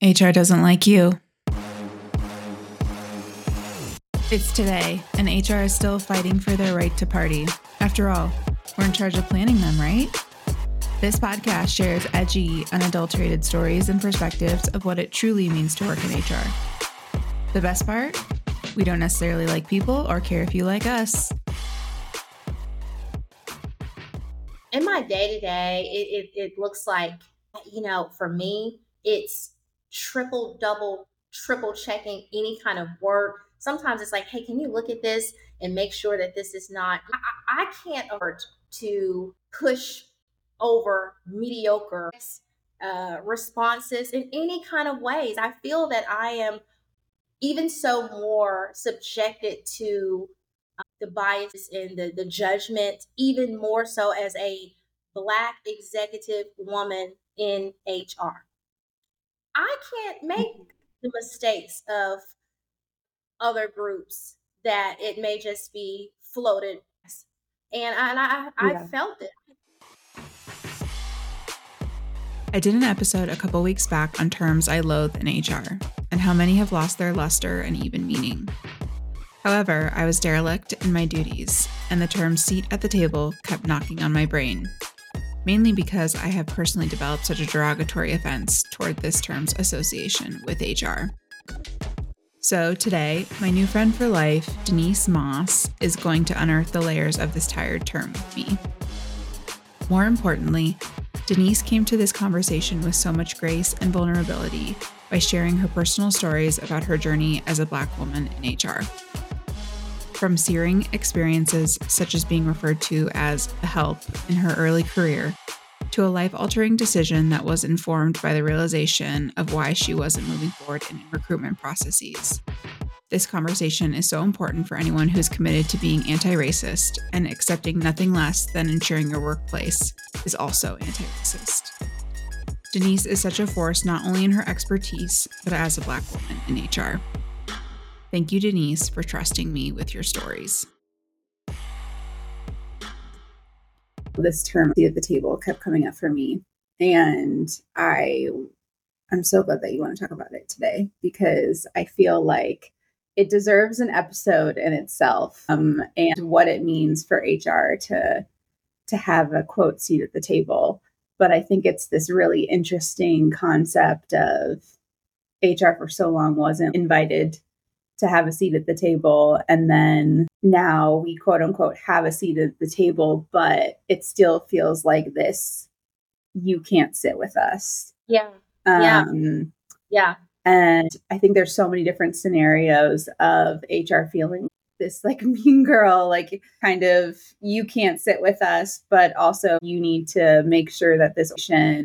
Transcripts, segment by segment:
HR doesn't like you. It's today, and HR is still fighting for their right to party. After all, we're in charge of planning them, right? This podcast shares edgy, unadulterated stories and perspectives of what it truly means to work in HR. The best part? We don't necessarily like people or care if you like us. In my day-to-day, it looks like, for me, it's triple checking any kind of work. Sometimes it's like, hey, can you look at this and make sure that this is not, I can't afford to push over mediocre responses in any kind of ways. I feel that I am even so more subjected to the bias and the judgment, even more so as a Black executive woman in HR. I can't make the mistakes of other groups that it may just be floated. I felt it. I did an episode a couple weeks back on terms I loathe in HR and how many have lost their luster and even meaning. However, I was derelict in my duties, and the term seat at the table kept knocking on my brain, mainly because I have personally developed such a derogatory offense toward this term's association with HR. So today, my new friend for life, Denise Moss, is going to unearth the layers of this tired term with me. More importantly, Denise came to this conversation with so much grace and vulnerability by sharing her personal stories about her journey as a Black woman in HR. From searing experiences such as being referred to as a help in her early career, to a life-altering decision that was informed by the realization of why she wasn't moving forward in recruitment processes. This conversation is so important for anyone who's committed to being anti-racist and accepting nothing less than ensuring your workplace is also anti-racist. Denise is such a force not only in her expertise, but as a Black woman in HR. Thank you, Denise, for trusting me with your stories. This term, seat at the table, kept coming up for me. And I'm so glad that you want to talk about it today, because I feel like it deserves an episode in itself, and what it means for HR to have a quote seat at the table. But I think it's this really interesting concept of HR for so long wasn't invited to have a seat at the table. And then now we quote unquote have a seat at the table, but it still feels like this, you can't sit with us. Yeah. And I think there's so many different scenarios of HR feeling this like mean girl, like kind of, you can't sit with us, but also you need to make sure that this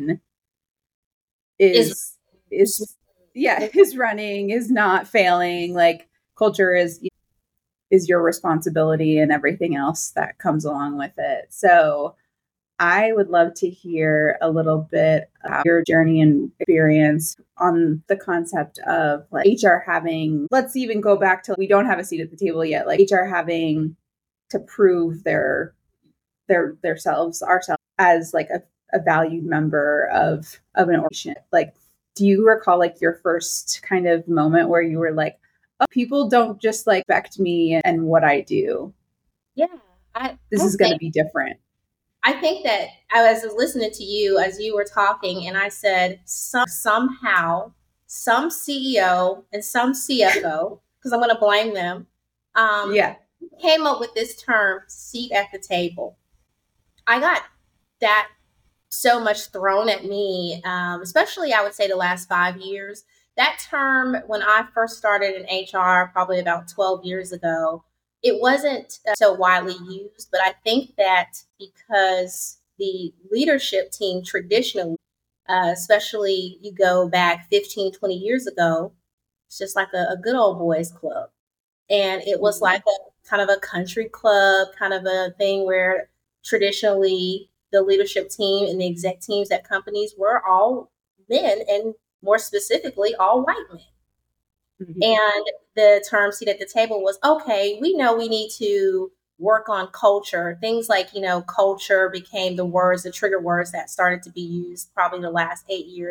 is running, is not failing. Like culture is your responsibility and everything else that comes along with it. So I would love to hear a little bit about your journey and experience on the concept of like HR having, let's even go back to, we don't have a seat at the table yet, like HR having to prove ourselves as like a valued member of an organization. Like, do you recall like your first kind of moment where you were like, oh, people don't just like respect me and what I do? Yeah. This is going to be different. I think that I was listening to you as you were talking, and I said somehow some CEO and some CFO, because I'm going to blame them, came up with this term, seat at the table. I got that so much thrown at me, especially I would say the last 5 years. That term, when I first started in HR, probably about 12 years ago, it wasn't so widely used, but I think that because the leadership team traditionally, especially you go back 15, 20 years ago, it's just like a good old boys club. And it was like a kind of a country club, kind of a thing where traditionally the leadership team and the exec teams at companies were all men, and more specifically, all white men. Mm-hmm. And the term seat at the table was, okay, we know we need to work on culture. Things like, culture became the trigger words that started to be used probably the last 8 years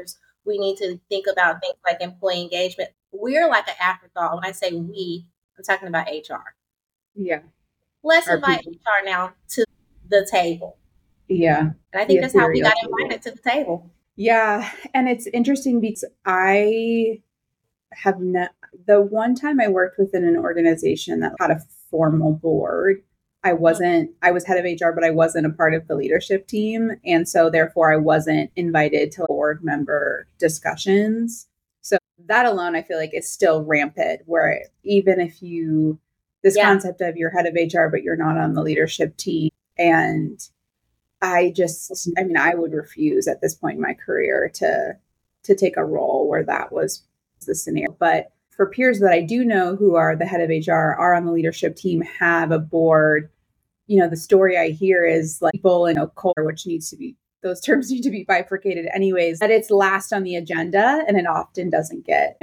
We need to think about things like employee engagement. We're like an afterthought. When I say we, I'm talking about HR. Yeah. Let's Our invite people. HR now to the table. Yeah. And I The think that's how we ethereal got table. invited to the table. Yeah. And it's interesting because I have the one time I worked within an organization that had a formal board, I was head of HR, but I wasn't a part of the leadership team. And so therefore I wasn't invited to board member discussions. So that alone, I feel like is still rampant, where even if this concept of you're head of HR, but you're not on the leadership team. And I would refuse at this point in my career to take a role where that was the scenario. But for peers that I do know who are the head of HR, are on the leadership team, have a board, the story I hear is like people in a culture, which those terms need to be bifurcated anyways, that it's last on the agenda and it often doesn't get,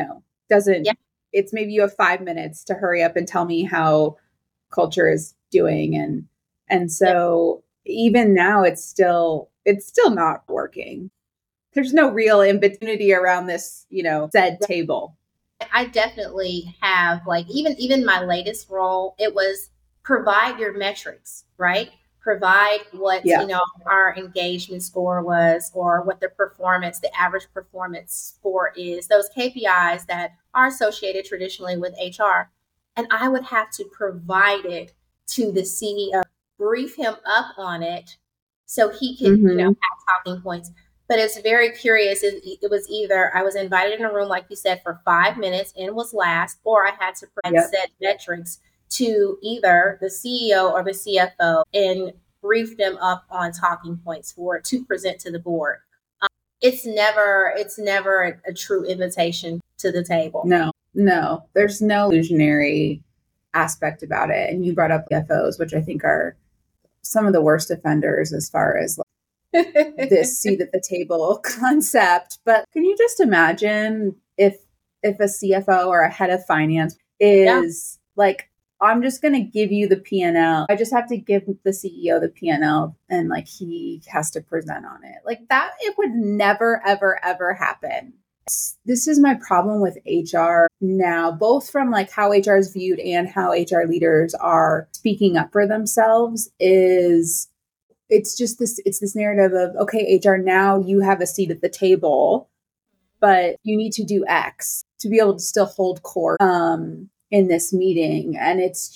it's maybe you have 5 minutes to hurry up and tell me how culture is doing. And so even now it's still not working. There's no real opportunity around this, said table. I definitely have, like, even my latest role, it was provide your metrics, right? Provide what, our engagement score was, or what the average performance score is, those KPIs that are associated traditionally with HR. And I would have to provide it to the CEO, brief him up on it so he could, have talking points. But it's very curious. It was either I was invited in a room, like you said, for 5 minutes and was last, or I had to provide set metrics to either the CEO or the CFO and brief them up on talking points to present to the board. It's never a true invitation to the table. No, there's no illusionary aspect about it. And you brought up CFOs, which I think are some of the worst offenders as far as this seat at the table concept. But can you just imagine if a CFO or a head of finance is like, I'm just going to give you the P&L. I just have to give the CEO the P&L and like he has to present on it. Like that, it would never, ever, ever happen. This is my problem with HR now, both from like how HR is viewed and how HR leaders are speaking up for themselves is it's this narrative of, okay, HR, now you have a seat at the table, but you need to do X to be able to still hold court in this meeting. And it's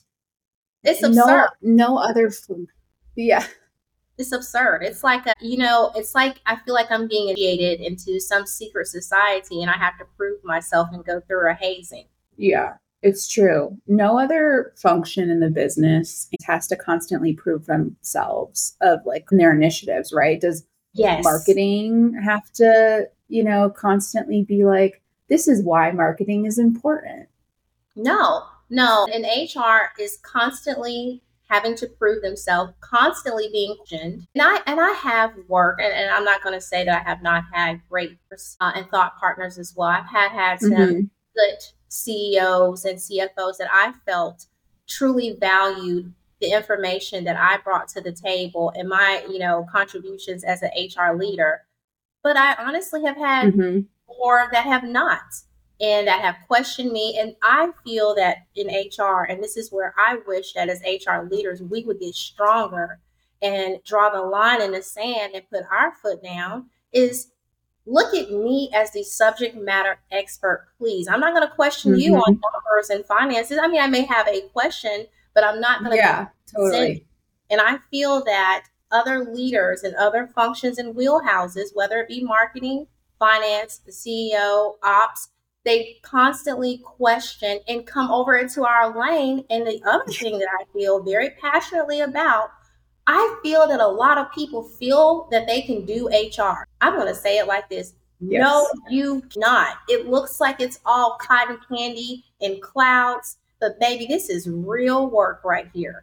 absurd. No other. Yeah. It's absurd. It's like, it's like I feel like I'm being initiated into some secret society and I have to prove myself and go through a hazing. Yeah. It's true. No other function in the business has to constantly prove themselves of like their initiatives, right? Does marketing have to, constantly be like, this is why marketing is important? No. And HR is constantly having to prove themselves, constantly being questioned. And I have worked, and I'm not going to say that I have not had great and thought partners as well. I've had some good CEOs and CFOs that I felt truly valued the information that I brought to the table and my, contributions as an HR leader. But I honestly have had more that have not, and that have questioned me. And I feel that in HR, and this is where I wish that as HR leaders, we would get stronger and draw the line in the sand and put our foot down, is look at me as the subject matter expert, please. I'm not going to question you on numbers and finances. I mean, I may have a question, but I'm not going to. Yeah, totally. And I feel that other leaders and other functions and wheelhouses, whether it be marketing, finance, the CEO, ops, they constantly question and come over into our lane. And the other thing that I feel very passionately about, I feel that a lot of people feel that they can do HR. I'm going to say it like this. Yes. No, you not. It looks like it's all cotton candy and clouds, but baby, this is real work right here.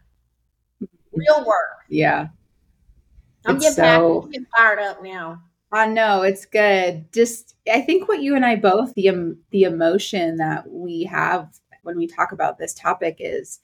Real work. Yeah. I'm getting fired up now. I know, it's good. Just, I think what you and I both, the emotion that we have when we talk about this topic is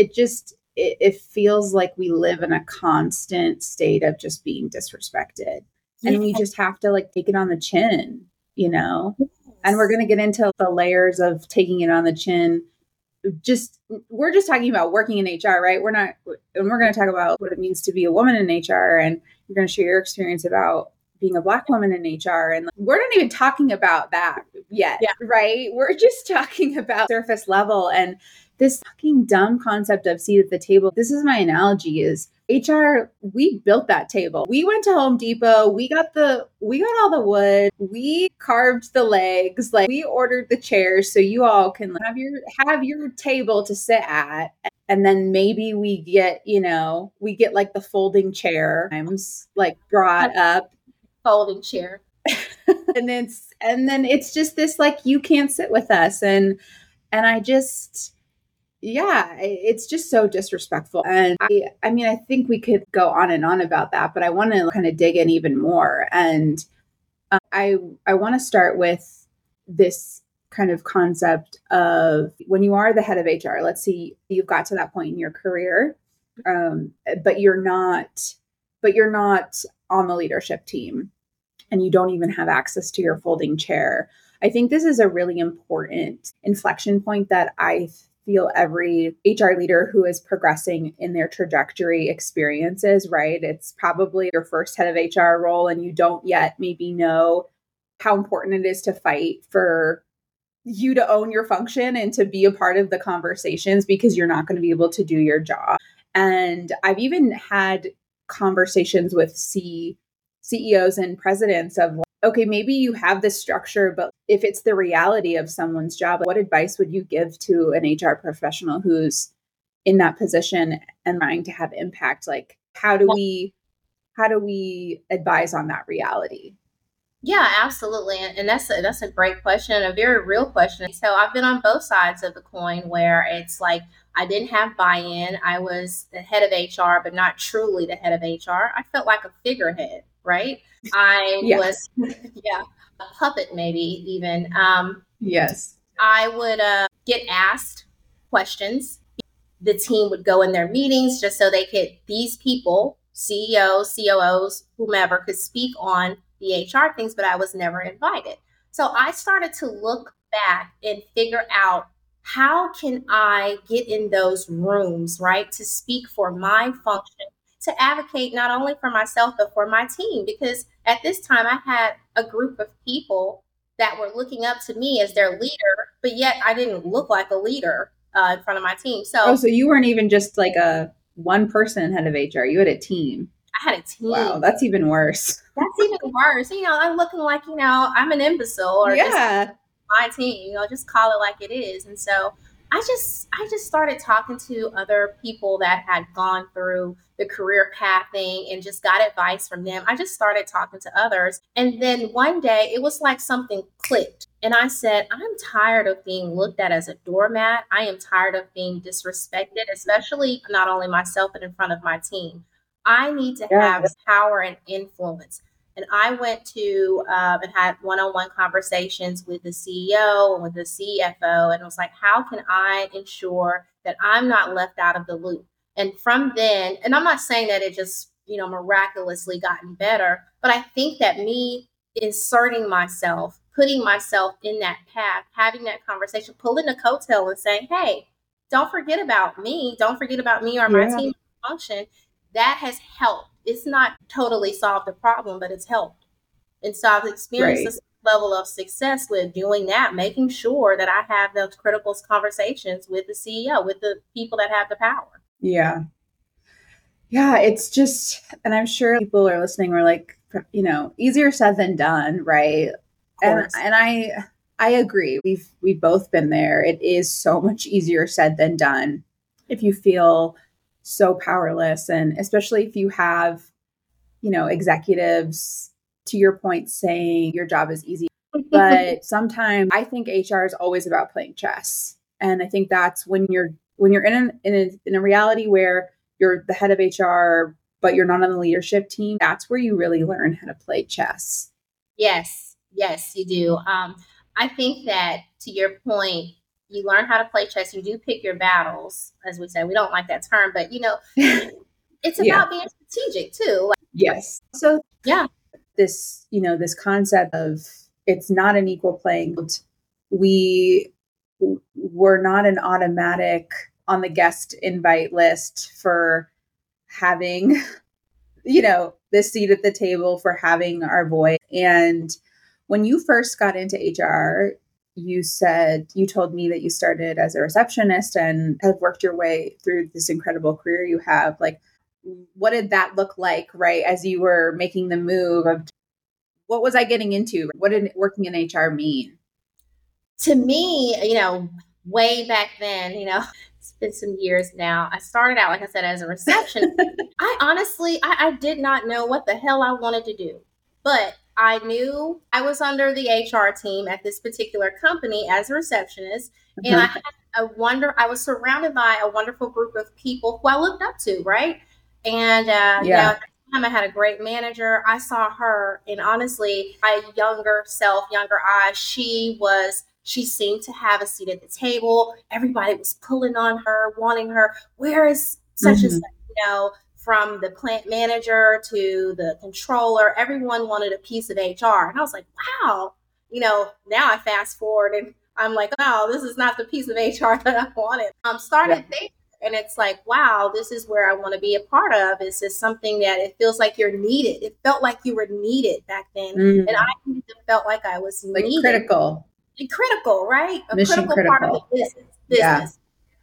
it feels like we live in a constant state of just being disrespected. And we just have to like take it on the chin. and we're going to get into the layers of taking it on the chin. We're just talking about working in HR, right? We're going to talk about what it means to be a woman in HR, and you're going to share your experience about being a Black woman in HR. And we're not even talking about that yet, right? We're just talking about surface level and this fucking dumb concept of seat at the table. This is my analogy is HR, we built that table. We went to Home Depot, we got all the wood, we carved the legs, like we ordered the chairs so you all can have your table to sit at. And then maybe we get like the folding chair, like brought up. Folding chair. and then it's just this like you can't sit with us. And I just it's just so disrespectful. And I mean, I think we could go on and on about that, but I want to kind of dig in even more. And I want to start with this kind of concept of when you are the head of HR, let's see, you've got to that point in your career, but you're not on the leadership team and you don't even have access to your folding chair. I think this is a really important inflection point that I feel every HR leader who is progressing in their trajectory experiences, right? It's probably your first head of HR role and you don't yet maybe know how important it is to fight for you to own your function and to be a part of the conversations because you're not going to be able to do your job. And I've even had conversations with CEOs and presidents of, okay, maybe you have this structure, but if it's the reality of someone's job, what advice would you give to an HR professional who's in that position and trying to have impact? Like, how do we advise on that reality? Yeah, absolutely. And that's a great question, a very real question. So I've been on both sides of the coin where it's like I didn't have buy-in. I was the head of HR, but not truly the head of HR. I felt like a figurehead, right? I was, a puppet maybe even. Yes. I would get asked questions. The team would go in their meetings just so these people, CEOs, COOs, whomever, could speak on the HR things, but I was never invited. So I started to look back and figure out how can I get in those rooms, right, to speak for my function, to advocate not only for myself, but for my team. Because at this time I had a group of people that were looking up to me as their leader, but yet I didn't look like a leader in front of my team. So you weren't even just like a one person head of HR, you had a team. I had a team. Wow, that's even worse. That's even worse. I'm looking like, I'm an imbecile or just my team, just call it like it is. And so I just started talking to other people that had gone through the career pathing and just got advice from them. I just started talking to others. And then one day it was like something clicked. And I said, I'm tired of being looked at as a doormat. I am tired of being disrespected, especially not only myself, but in front of my team. I need to have power and influence. And I went to and had one-on-one conversations with the CEO and with the CFO. And it was like, how can I ensure that I'm not left out of the loop? And from then, and I'm not saying that it just, miraculously gotten better, but I think that me inserting myself, putting myself in that path, having that conversation, pulling the coattail and saying, hey, don't forget about me. Don't forget about me or my team function. That has helped. It's not totally solved the problem, but it's helped. And so I've experienced this level of success with doing that, making sure that I have those critical conversations with the CEO, with the people that have the power. Yeah. Yeah, it's just, and I'm sure people are listening were like, easier said than done, right? And I agree. We've both been there. It is so much easier said than done if you feel so powerless. And especially if you have, executives, to your point, saying your job is easy. But sometimes I think HR is always about playing chess. And I think that's when you're in a reality where you're the head of HR, but you're not on the leadership team, that's where you really learn how to play chess. Yes, you do. I think that, to your point, you learn how to play chess. You do pick your battles, as we say. We don't like that term, but it's about being strategic too. Yes. So this concept of it's not an equal playing field. We were not an automatic on the guest invite list for having, this seat at the table, for having our voice. And when you first got into HR, you told me that you started as a receptionist and have worked your way through this incredible career you have. Like, what did that look like, right? As you were making the move of, what was I getting into? What did working in HR mean? To me, way back then, it's been some years now. I started out, like I said, as a receptionist. I honestly, I did not know what the hell I wanted to do, but I knew I was under the HR team at this particular company as a receptionist. And I had I was surrounded by a wonderful group of people who I looked up to, right? And at the time I had a great manager. I saw her, and honestly, my younger eyes, she seemed to have a seat at the table. Everybody was pulling on her, wanting her. Where is such and such, from the plant manager to the controller, everyone wanted a piece of HR. And I was like, wow, now I fast forward and I'm like, oh, this is not the piece of HR that I wanted. Started there. And it's like, wow, this is where I want to be a part of. It's just something that it feels like you're needed. It felt like you were needed back then. And I felt like I was needed. Critical. Critical, right? A Mission critical part of the business.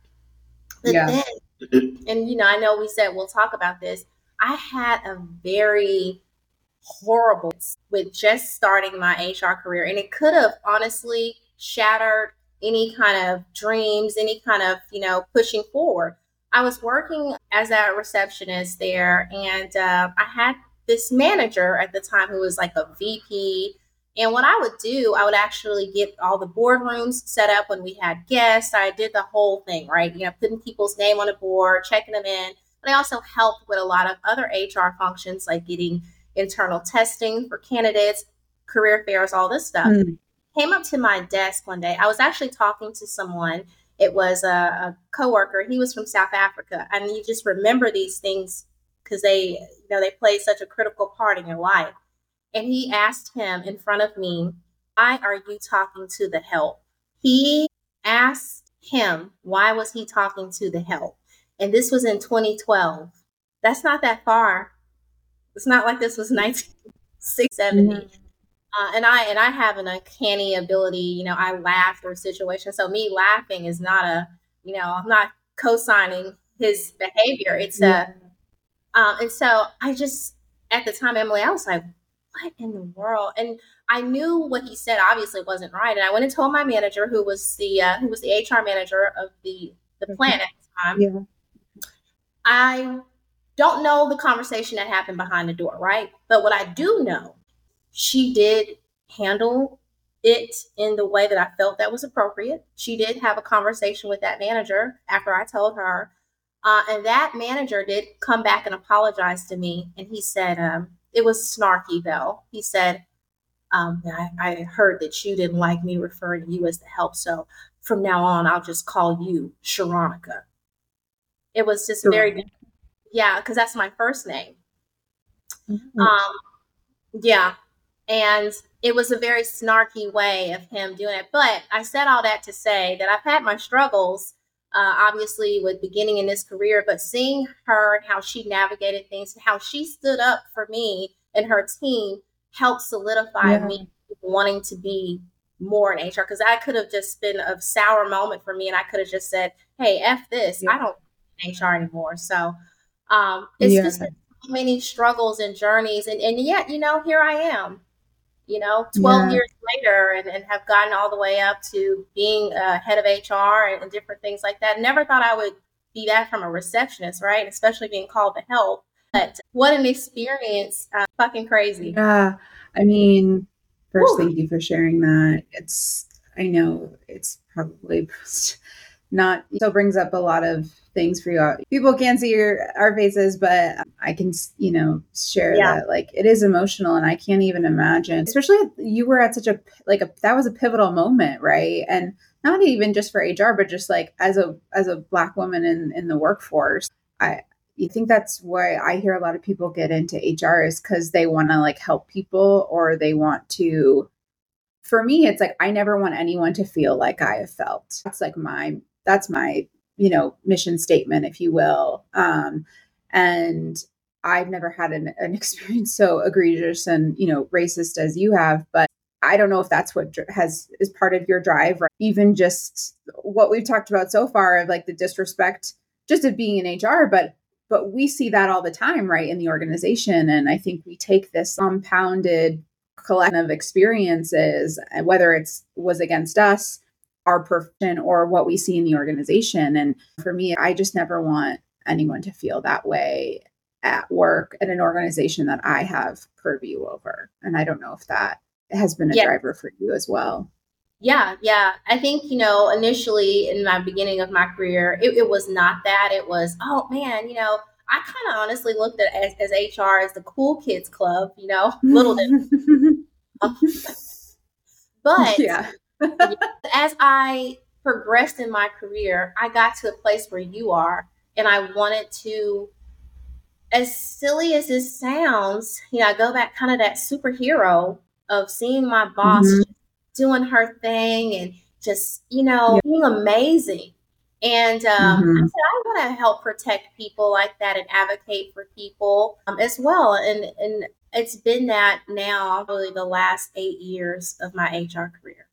But then, and I know we said we'll talk about this. I had a very horrible with just starting my HR career, and it could have honestly shattered any kind of dreams, any kind of pushing forward. I was working as a receptionist there, and I had this manager at the time who was like a VP. And what I would do, I would actually get all the boardrooms set up when we had guests. I did the whole thing, right? Putting people's name on a board, checking them in. But I also helped with a lot of other HR functions, like getting internal testing for candidates, career fairs, all this stuff. Came up to my desk one day. I was actually talking to someone. It was a coworker. He was from South Africa. And you just remember these things because they play such a critical part in your life. And he asked him in front of me, why are you talking to the help? He asked him, why was he talking to the help? And this was in 2012. That's not that far. It's not like this was 1970. And I have an uncanny ability, I laugh through situations. So me laughing is not I'm not co-signing his behavior. It's and so I just, at the time, Emily, I was like, what in the world? And I knew what he said obviously wasn't right. And I went and told my manager, who was the HR manager of the plant at the time. Yeah. I don't know the conversation that happened behind the door, right? But what I do know, she did handle it in the way that I felt that was appropriate. She did have a conversation with that manager after I told her. And that manager did come back and apologize to me. And he said, it was snarky though. He said, I heard that you didn't like me referring to you as the help. So from now on, I'll just call you Sharonica. It was just very, because that's my first name. And it was a very snarky way of him doing it. But I said all that to say that I've had my struggles, obviously, with beginning in this career, but seeing her and how she navigated things, how she stood up for me and her team helped solidify me wanting to be more in HR. Because I could have just been a sour moment for me, and I could have just said, hey, F this. I don't in HR anymore. So it's just been so many struggles and journeys. And yet, here I am. 12 years later and have gotten all the way up to being head of HR and different things like that. Never thought I would be that from a receptionist, right? Especially being called to help. But what an experience. Fucking crazy. Yeah. I mean, first, thank you for sharing that. I know it's probably not, so brings up a lot of things for you. People can't see our faces, but I can, share that, like, it is emotional, and I can't even imagine, especially you were at such that was a pivotal moment, right? And not even just for HR, but just like as a Black woman in the workforce. You think that's why I hear a lot of people get into HR is because they want to like help people, or they want to for me, it's like, I never want anyone to feel like I have felt. That's my, mission statement, if you will. And I've never had an experience so egregious and, racist as you have, but I don't know if that's what is part of your drive, right? Even just what we've talked about so far of like the disrespect just of being in HR, but we see that all the time, right, in the organization. And I think we take this compounded collection of experiences, whether was against us, our profession, or what we see in the organization. And for me, I just never want anyone to feel that way at work at an organization that I have purview over. And I don't know if that has been a driver for you as well. Yeah. I think, initially in my beginning of my career, it was not that. It was, oh man, I kind of honestly looked at as HR as the cool kids club, little bit. But yeah. as I progressed in my career, I got to a place where you are, and I wanted to, as silly as this sounds, I go back kind of that superhero of seeing my boss doing her thing and just, being amazing. And I said, I want to help protect people like that and advocate for people as well. And it's been that now, really the last 8 years of my HR career.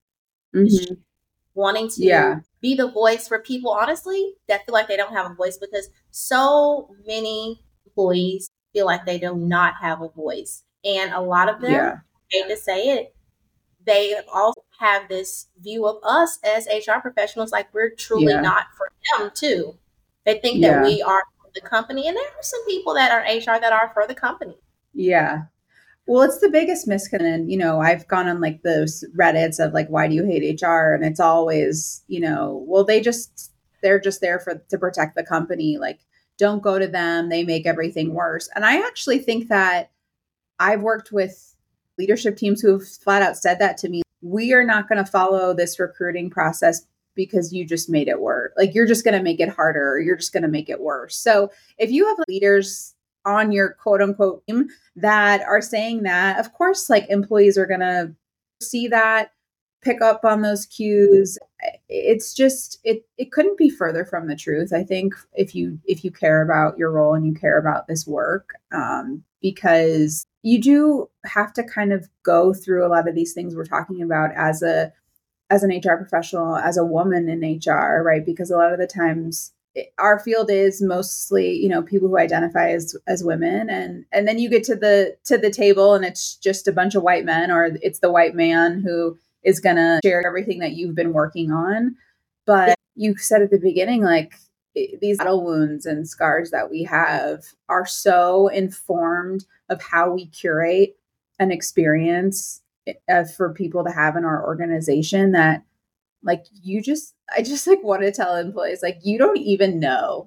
Wanting to be the voice for people, honestly, that feel like they don't have a voice, because so many employees feel like they do not have a voice. And a lot of them, I hate to say it, they also have this view of us as HR professionals like we're truly not for them too. They think that we are for the company, and there are some people that are HR that are for the company. Yeah. Well, it's the biggest misconception. I've gone on like those Reddits of like, why do you hate HR? And it's always, well, they're just there to protect the company. Like, don't go to them. They make everything worse. And I actually think that I've worked with leadership teams who have flat out said that to me. We are not going to follow this recruiting process because you just made it worse. Like, you're just going to make it harder, or you're just going to make it worse. So if you have leaders on your quote unquote team that are saying that, of course, like, employees are going to see that, pick up on those cues. It's just, it couldn't be further from the truth. I think if you care about your role and you care about this work, because you do have to kind of go through a lot of these things we're talking about as an HR professional, as a woman in HR, right? Because a lot of the times our field is mostly, people who identify as women, and then you get to the table and it's just a bunch of white men, or it's the white man who is going to share everything that you've been working on. But you said at the beginning, like, these battle wounds and scars that we have are so informed of how we curate an experience for people to have in our organization that, like, I just like want to tell employees, like, you don't even know,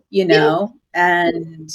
and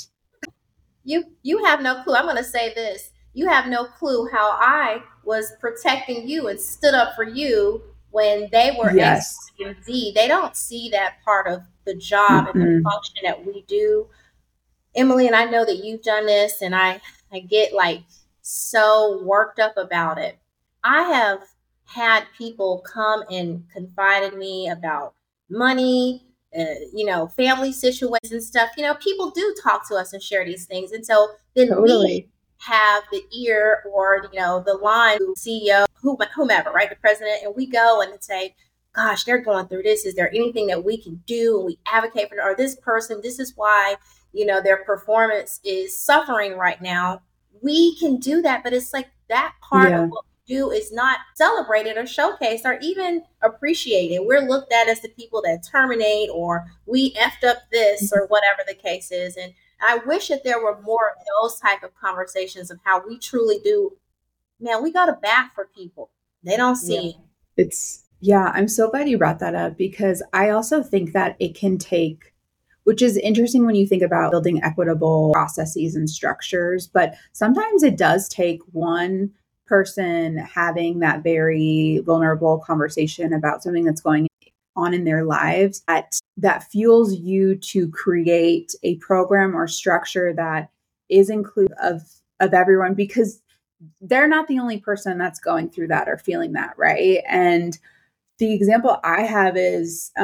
you have no clue. I'm going to say this. You have no clue how I was protecting you and stood up for you when they were X, Y, and Z. They don't see that part of the job and the function that we do. Emily, and I know that you've done this, and I get like so worked up about it. I have had people come and confide in me about money, family situations and stuff. People do talk to us and share these things. And so then we have the ear, or, the line, CEO, whomever, right? The president, and we go and say, gosh, they're going through this. Is there anything that we can do? And we advocate for, or this person, this is why, their performance is suffering right now. We can do that, but it's like that part of what we do is not celebrated or showcased or even appreciated. We're looked at as the people that terminate, or we effed up this, or whatever the case is. And I wish that there were more of those type of conversations of how we truly do. Man, we go to bat for people. They don't see it. I'm so glad you brought that up, because I also think that it can take, which is interesting when you think about building equitable processes and structures, but sometimes it does take one person having that very vulnerable conversation about something that's going on in their lives that fuels you to create a program or structure that is inclusive of everyone, because they're not the only person that's going through that or feeling that, right? And the example I have is,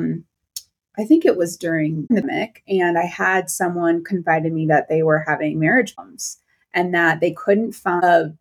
I think it was during the pandemic, and I had someone confide in me that they were having marriage problems and that they couldn't find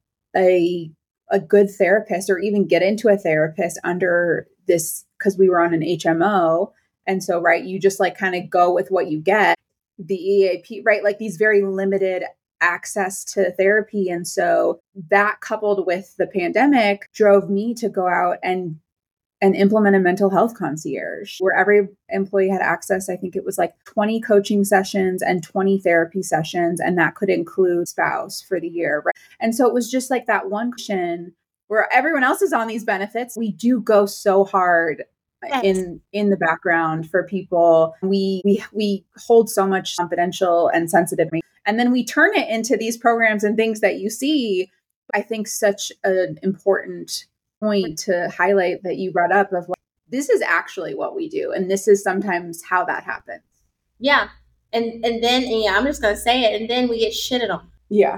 a good therapist or even get into a therapist under this, because we were on an HMO. And so, right, you just like kind of go with what you get, the EAP, right? Like these very limited access to therapy. And so that coupled with the pandemic drove me to go out and implement a mental health concierge where every employee had access. I think it was like 20 coaching sessions and 20 therapy sessions. And that could include spouse for the year. Right. And so it was just like that one question where everyone else is on these benefits. We do go so hard in the background for people. We hold so much confidential and sensitive, and then we turn it into these programs and things that you see. I think such an important point to highlight that you brought up of like, this is actually what we do, and this is sometimes how that happens. Yeah. And then I'm just gonna say it, and then we get shitted on. Yeah.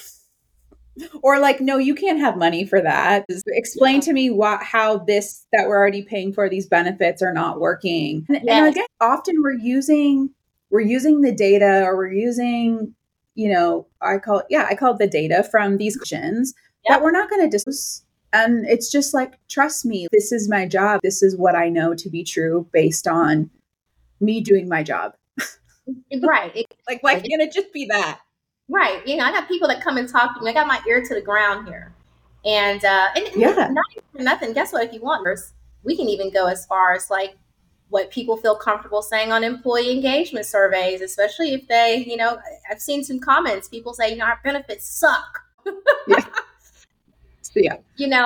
Or like, no, you can't have money for that. Explain to me how this that we're already paying for, these benefits are not working. And again, often we're using the data, or we're using, I call it the data from these questions that we're not going to discuss. And it's just like, trust me, this is my job. This is what I know to be true based on me doing my job. Right. Like, why can't it just be that? Right. I got people that come and talk to me. I got my ear to the ground here. And not even for nothing. Guess what? If you want, we can even go as far as like what people feel comfortable saying on employee engagement surveys, especially if they, I've seen some comments. People say, our benefits suck. Yeah. Yeah.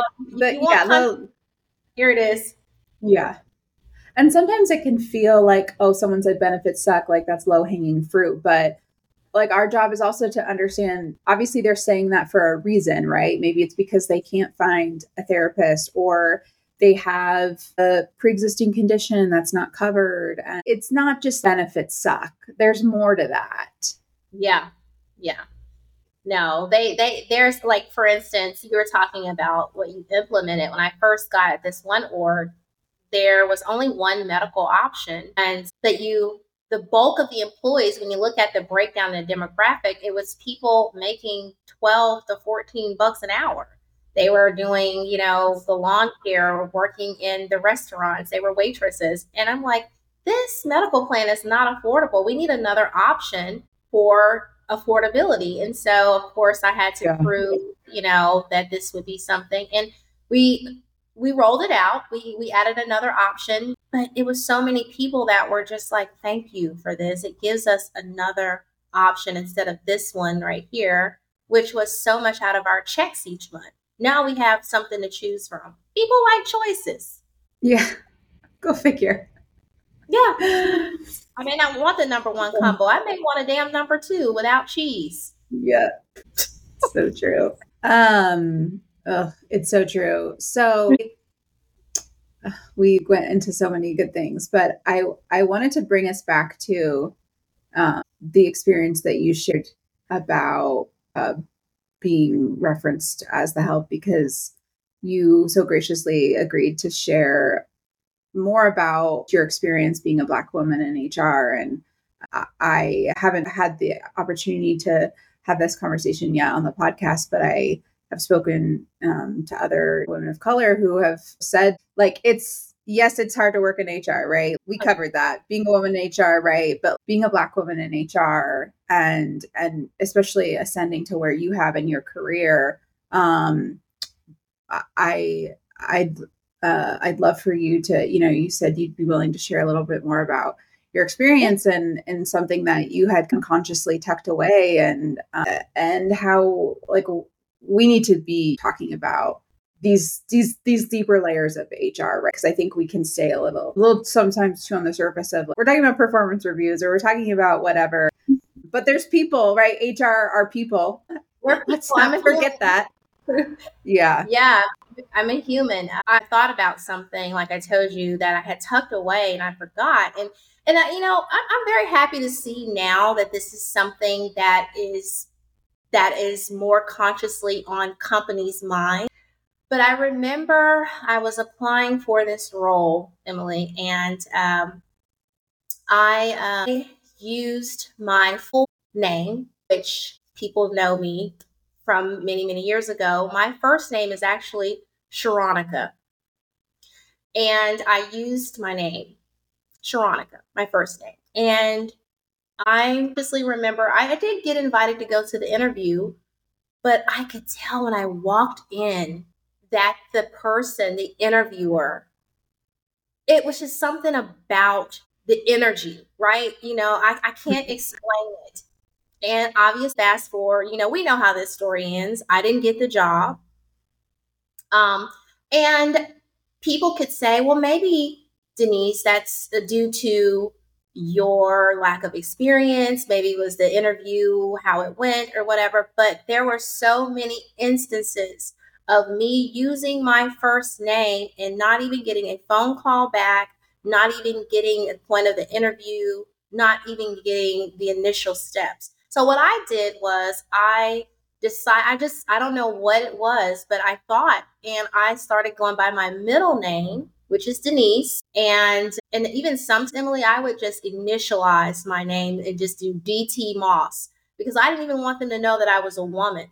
Here it is. Yeah. And sometimes it can feel like, oh, someone said benefits suck, like that's low hanging fruit. But like our job is also to understand, obviously they're saying that for a reason, right? Maybe it's because they can't find a therapist, or they have a pre-existing condition that's not covered. And it's not just benefits suck. There's more to that. Yeah. Yeah. No, there's like, for instance, you were talking about what you implemented. When I first got at this one org, there was only one medical option, and the bulk of the employees, when you look at the breakdown in the demographic, it was people making $12 to $14 an hour. They were doing, the lawn care, or working in the restaurants. They were waitresses. And I'm like, this medical plan is not affordable. We need another option for affordability. And so, of course, I had to prove, that this would be something. And we rolled it out. We added another option, but it was so many people that were just like, thank you for this. It gives us another option instead of this one right here, which was so much out of our checks each month. Now we have something to choose from. People like choices. Yeah. Go figure. Yeah. I may not want the number one combo. I may want a damn number two without cheese. Yeah. So true. It's so true. So we went into so many good things, but I wanted to bring us back to the experience that you shared about being referenced as the help, because you so graciously agreed to share more about your experience being a Black woman in HR. And I haven't had the opportunity to have this conversation yet on the podcast, but I have spoken to other women of color who have said, like, it's hard to work in HR, right? We covered that, being a woman in HR, right? But being a Black woman in HR and especially ascending to where you have in your career, I'd love for you to, you said you'd be willing to share a little bit more about your experience and something that you had consciously tucked away, and how, like, we need to be talking about these deeper layers of HR, right? Because I think we can stay a little sometimes too on the surface of, like, we're talking about performance reviews, or we're talking about whatever, but there's people, right? HR are people. Let's not forget that. Yeah. Yeah. I'm a human. I thought about something, like I told you, that I had tucked away and I forgot. And I'm very happy to see now that this is something that that is more consciously on companies' mind. But I remember I was applying for this role, Emily, and I used my full name, which people know me from many, many years ago. My first name is actually Sharonica, and I used my name, Sharonica, my first name. And I obviously remember I did get invited to go to the interview, but I could tell when I walked in that the person, the interviewer, it was just something about the energy, right? I can't explain it. And obvious fast forward, we know how this story ends. I didn't get the job. And people could say, well, maybe Denise, that's due to your lack of experience. Maybe it was the interview, how it went, or whatever. But there were so many instances of me using my first name and not even getting a phone call back, not even getting a point of the interview, not even getting the initial steps. So what I did was I don't know what it was, but I thought, and I started going by my middle name, which is Denise. And even some, Emily, I would just initialize my name and just do DT Moss because I didn't even want them to know that I was a woman.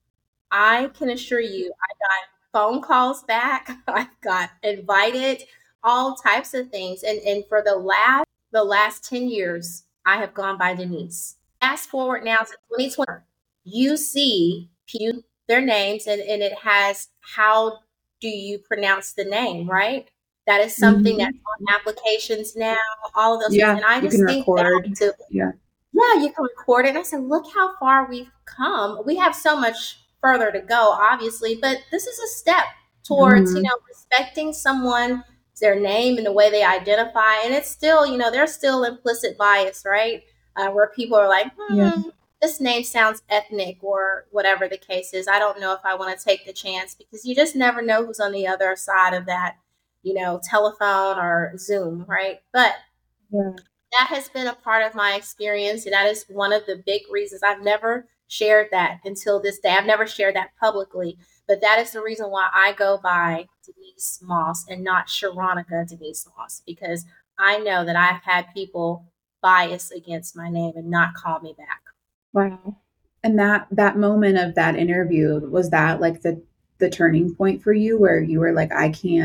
I can assure you, I got phone calls back. I got invited, all types of things. And for the last 10 years, I have gone by Denise. Fast forward now to 2020, you see their names and it has how do you pronounce the name, right? That is something that's on applications now, all of those things. Yeah, And I you just can think back record. to, Yeah. yeah, you can record it. And I said, look how far we've come. We have so much further to go, obviously, but this is a step towards, Mhm. respecting someone, their name and the way they identify. And it's still, there's still implicit bias, right? Where people are like, Yeah. this name sounds ethnic or whatever the case is. I don't know if I want to take the chance because you just never know who's on the other side of that, telephone or Zoom, right? But Yeah. that has been a part of my experience. And that is one of the big reasons I've never shared that until this day. I've never shared that publicly, but that is the reason why I go by Denise Moss and not Sharonica Denise Moss, because I know that I've had people bias against my name and not call me back. Wow. And that moment of that interview, was that like the turning point for you where you were like,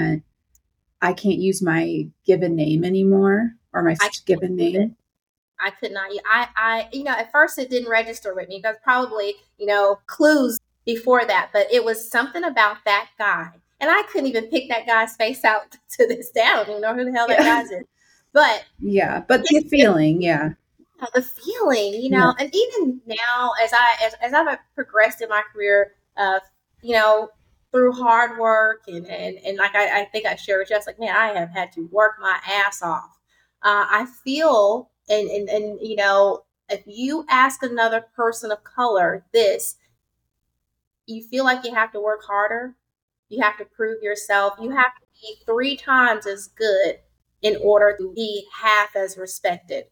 I can't use my given name anymore or my I given can't use it. name? I could not. At first it didn't register with me because probably, clues before that, but it was something about that guy. And I couldn't even pick that guy's face out to this day. I don't even know who the hell that Yeah. guy's is. But Yeah. But the feeling, yeah. the feeling, Yeah. and even now as I've progressed in my career, you know, through hard work and like I think I shared with you, I was like, man, I have had to work my ass off. I feel and if you ask another person of color this, you feel like you have to work harder. You have to prove yourself. You have to be 3 times as good in order to be half as respected.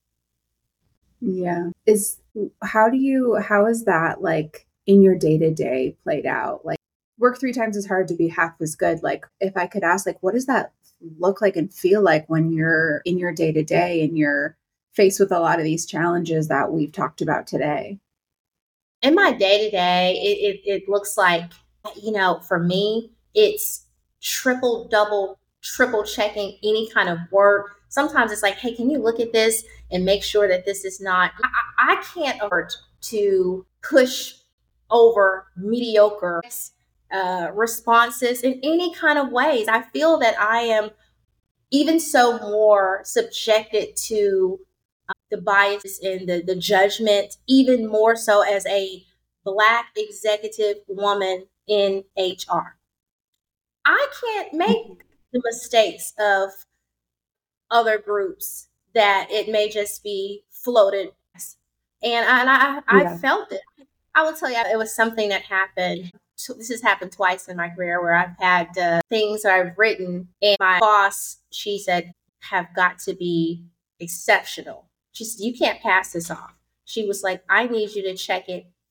Yeah. How is that like in your day to day played out? Like work 3 times as hard to be half as good. Like if I could ask, like, what does that look like and feel like when you're in your day to day and you're faced with a lot of these challenges that we've talked about today? In my day to day, it looks like, for me, it's triple, double, triple checking any kind of work. Sometimes it's like, hey, can you look at this and make sure that this is not, I can't afford to push over mediocre responses in any kind of ways. I feel that I am even so more subjected to the bias and the judgment, even more so as a Black executive woman in HR. I can't make the mistakes of other groups that it may just be floated. And I Yeah. felt it. I will tell you, it was something that happened. So this has happened twice in my career where I've had things that I've written, and my boss, she said, have got to be exceptional. She said, you can't pass this off. She was like, I need you to check it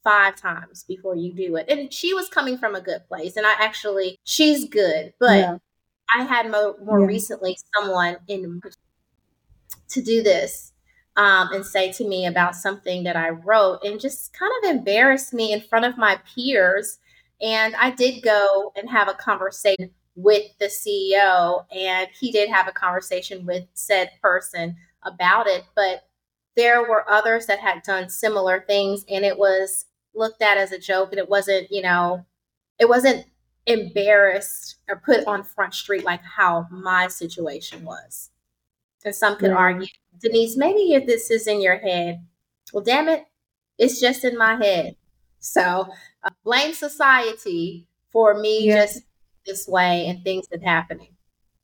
5 times before you do it. And she was coming from a good place. And she's good. But Yeah. I had more recently someone to do this and say to me about something that I wrote and just kind of embarrass me in front of my peers. And I did go and have a conversation with the CEO, and he did have a conversation with said person about it. But there were others that had done similar things, and it was looked at as a joke, and it wasn't, it wasn't embarrassed or put on Front Street like how my situation was. And some could argue, Denise, maybe if this is in your head, well, damn it, it's just in my head. So blame society for me just this way and things that happening.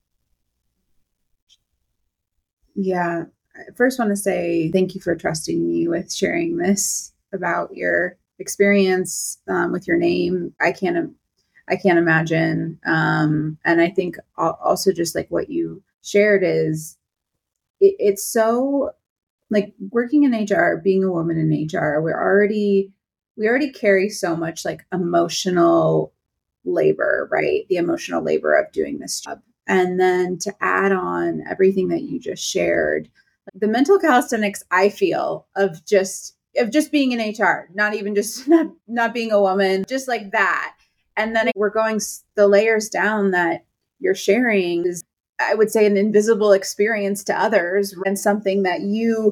Yeah. I first want to say thank you for trusting me with sharing this about your experience with your name. I can't imagine. And I think also just like what you shared is it's so like working in HR, being a woman in HR, we already carry so much like emotional labor, right? The emotional labor of doing this job. And then to add on everything that you just shared, the mental calisthenics I feel of just being in HR, not even just not being a woman, just like that. And then we're going the layers down that you're sharing is, I would say, an invisible experience to others and something that you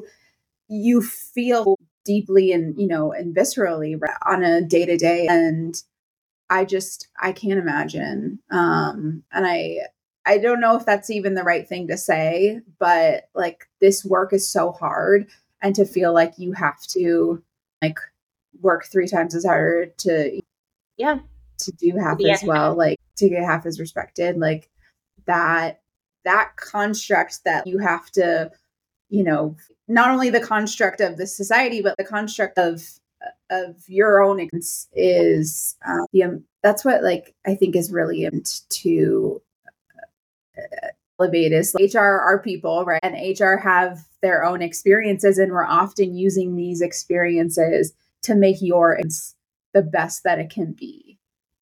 feel deeply and and viscerally on a day-to-day. And I can't imagine. And I don't know if that's even the right thing to say, but like this work is so hard, and to feel like you have to like work 3 times as hard to do half as well, like to get half as respected, like that construct that you have to, not only the construct of the society, but the construct of your own is that's what like I think is really important to elevate is HR are people, right? And HR have their own experiences, and we're often using these experiences to make your the best that it can be.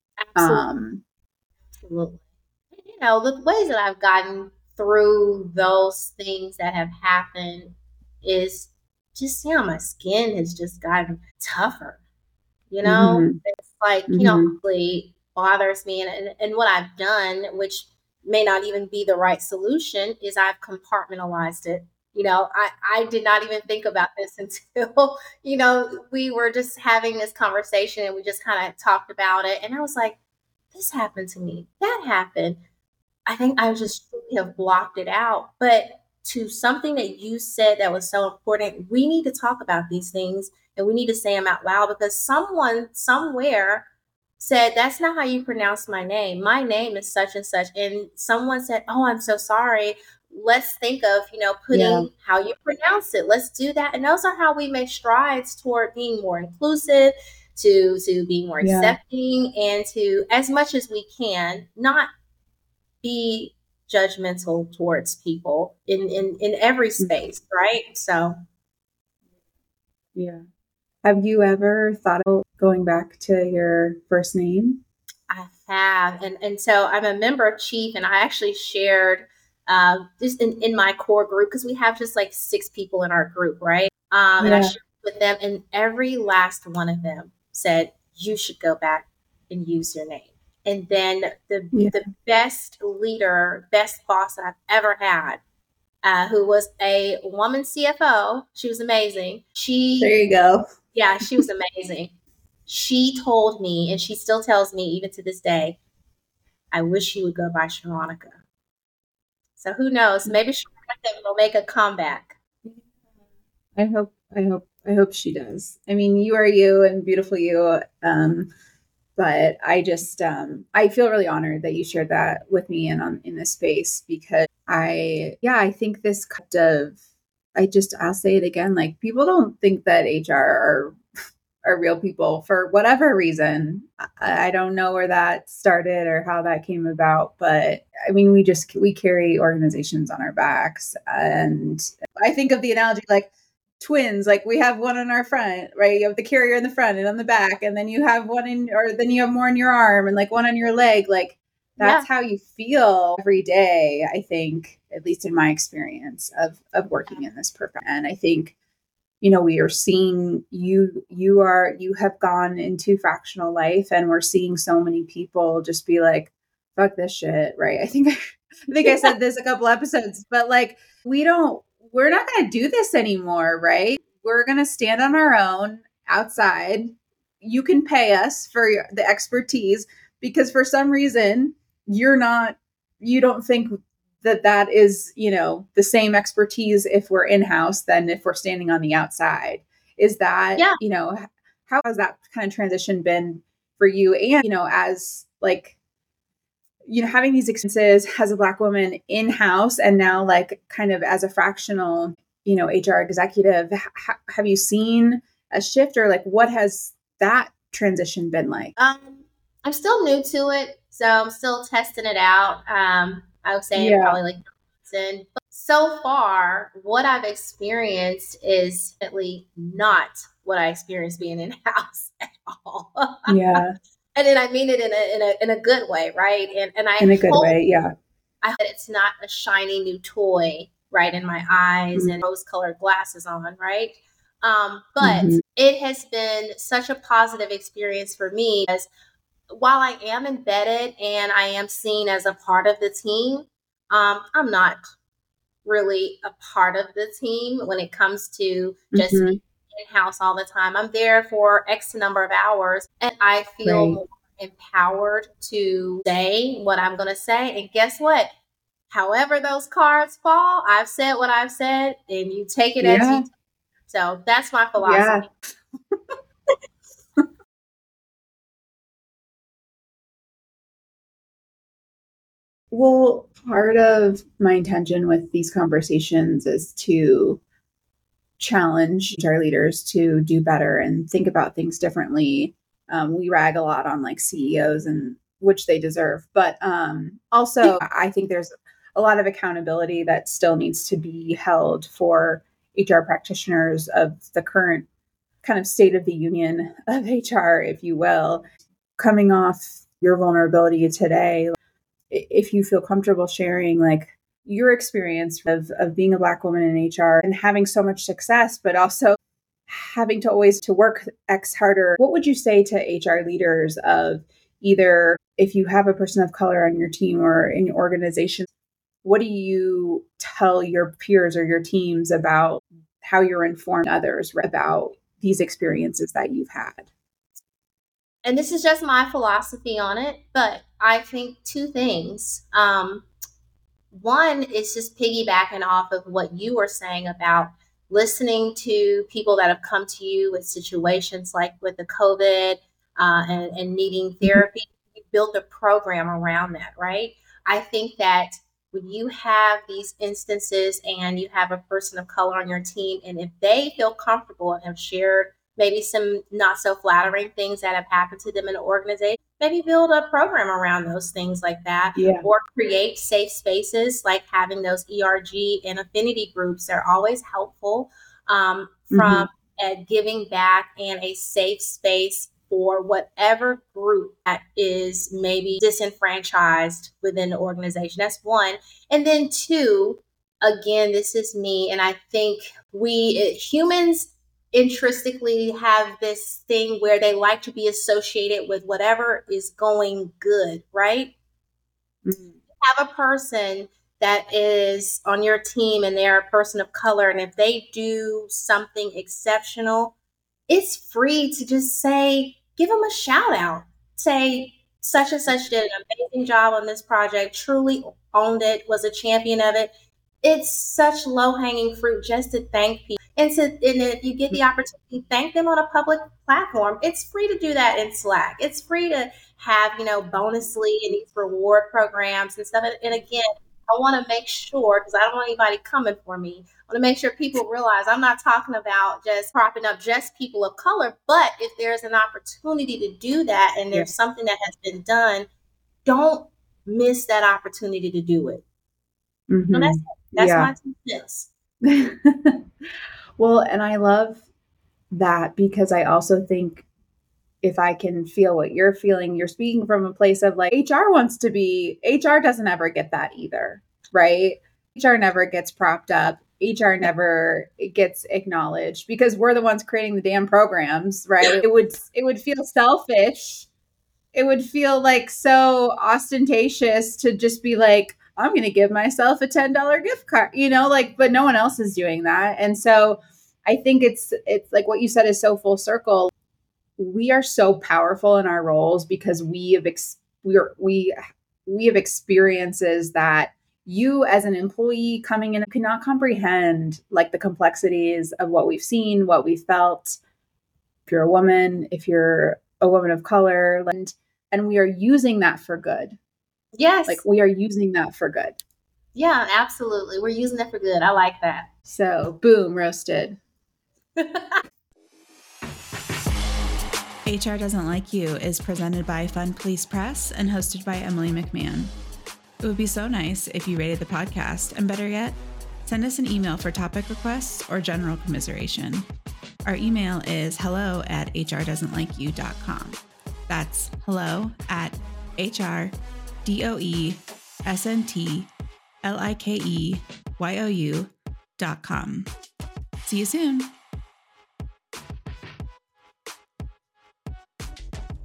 Absolutely. The ways that I've gotten through those things that have happened is just, my skin has just gotten tougher. It's like, really bothers me. And what I've done, which may not even be the right solution, is I've compartmentalized it. I did not even think about this until, we were just having this conversation and we just kind of talked about it. And I was like, this happened to me. That happened. I think I just have blocked it out. But to something that you said that was so important, we need to talk about these things and we need to say them out loud, because someone somewhere said, that's not how you pronounce my name. My name is such and such. And someone said, oh, I'm so sorry. Let's think of, putting how you pronounce it. Let's do that. And those are how we make strides toward being more inclusive, to be more accepting, and to, as much as we can, not be judgmental towards people in every space, right? So have you ever thought of going back to your first name? I have, and so I'm a member of Chief, and I actually shared just in my core group, because we have just like 6 people in our group, right? And I shared with them, and every last one of them said, you should go back and use your name. And then the best leader, best boss that I've ever had, who was a woman CFO. She was amazing. There you go. Yeah, she was amazing. She told me, and she still tells me even to this day, I wish you would go by Sharonica. So who knows? Maybe Sharonica will make a comeback. I hope she does. I mean, you are you and beautiful you. But I just I feel really honored that you shared that with me and in this space, because I think this kind of, I'll say it again, like people don't think that HR are real people for whatever reason. I don't know where that started or how that came about, but I mean, we carry organizations on our backs. And I think of the analogy like twins, like we have one on our front, right? You have the carrier in the front and on the back, and then you have one then you have more in your arm and like one on your leg. Like that's how you feel every day, I think, at least in my experience of working in this profession. And I think, we are seeing you have gone into fractional life, and we're seeing so many people just be like, fuck this shit, right? I think I said this a couple episodes, but like we're not going to do this anymore, right? We're going to stand on our own outside. You can pay us for the expertise, because for some reason you don't think that is, the same expertise if we're in-house than if we're standing on the outside. Is that, how has that kind of transition been for you? And, as like, having these experiences as a Black woman in-house, and now like kind of as a fractional, HR executive, have you seen a shift, or like what has that transition been like? I'm still new to it, so I'm still testing it out. I would say probably like, but so far, what I've experienced is definitely not what I experienced being in-house at all. Yeah. And then I mean it in a good way, right? And I in a good way, yeah. I hope it's not a shiny new toy, right, in my eyes and rose-colored glasses on, right? But it has been such a positive experience for me, as while I am embedded and I am seen as a part of the team, I'm not really a part of the team when it comes to just in-house all the time. I'm there for X number of hours, and I feel more empowered to say what I'm going to say. And guess what? However those cards fall, I've said what I've said, and you take it as you take it. So that's my philosophy. Yeah. Well, part of my intention with these conversations is to challenge our leaders to do better and think about things differently. We rag a lot on like CEOs, and which they deserve, but also I think there's a lot of accountability that still needs to be held for HR practitioners of the current kind of state of the union of HR, if you will. Coming off your vulnerability today, if you feel comfortable sharing like your experience of being a Black woman in HR and having so much success, but also having to always to work X harder, what would you say to HR leaders of either if you have a person of color on your team or in your organization, what do you tell your peers or your teams about how you're informing others about these experiences that you've had? And this is just my philosophy on it, but I think two things. One is just piggybacking off of what you were saying about listening to people that have come to you with situations like with the COVID and needing therapy. You built a program around that, right? I think that when you have these instances and you have a person of color on your team, and if they feel comfortable and have shared maybe some not so flattering things that have happened to them in the organization, maybe build a program around those things like that, or create safe spaces like having those ERG and affinity groups. They're always helpful from giving back and a safe space for whatever group that is maybe disenfranchised within the organization. That's one. And then two, again, this is me, and I think we humans intrinsically have this thing where they like to be associated with whatever is going good, right? Have a person that is on your team and they're a person of color, and if they do something exceptional, it's free to just say, give them a shout out, say such and such did an amazing job on this project, truly owned it, was a champion of it. It's such low-hanging fruit just to thank people. And if you get the opportunity, thank them on a public platform. It's free to do that in Slack. It's free to have, Bonusly and these reward programs and stuff. And again, I want to make sure, because I don't want anybody coming for me, I want to make sure people realize I'm not talking about just propping up just people of color, but if there's an opportunity to do that and there's something that has been done, don't miss that opportunity to do it. So that's my 2 cents. Well, and I love that because I also think if I can feel what you're feeling, you're speaking from a place of like, HR doesn't ever get that either, right? HR never gets propped up. HR never gets acknowledged because we're the ones creating the damn programs, right? It would feel selfish. It would feel like so ostentatious to just be like, I'm going to give myself a $10 gift card, like, but no one else is doing that. And so I think it's like what you said is so full circle. We are so powerful in our roles because we have experiences that you as an employee coming in cannot comprehend, like the complexities of what we've seen, what we felt. If you're a woman, if you're a woman of color, and we are using that for good. Yes. Like we are using that for good. Yeah, absolutely. We're using it for good. I like that. So boom, roasted. HR Doesn't Like You is presented by Fun Police Press and hosted by Emily McMahon. It would be so nice if you rated the podcast, and better yet, send us an email for topic requests or general commiseration. Our email is hello@hrdoesn'tlikeyou.com. That's hello@hrdoesn'tlikeyou.com. See you soon.